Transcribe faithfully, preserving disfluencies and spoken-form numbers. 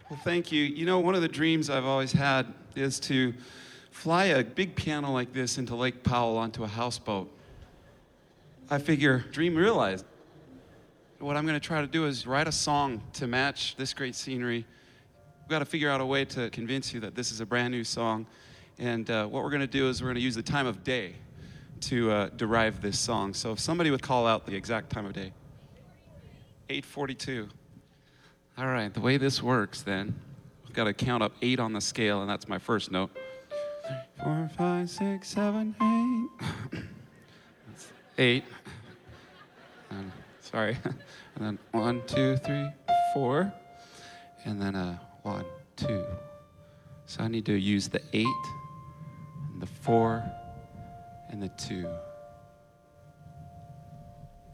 Well, thank you. You know, one of the dreams I've always had is to fly a big piano like this into Lake Powell onto a houseboat. I figure, dream realized. What I'm going to try to do is write a song to match this great scenery. We've got to figure out a way to convince you that this is a brand new song. And uh, what we're going to do is we're going to use the time of day to uh, derive this song. So if somebody would call out the exact time of day. eight forty-two. All right, the way this works then, we've got to count up eight on the scale, and that's my first note. Three, four, five, six, seven, eight. That's eight. And, sorry. And then one, two, three, four. And then a one, two. So I need to use the eight, and the four, and the two.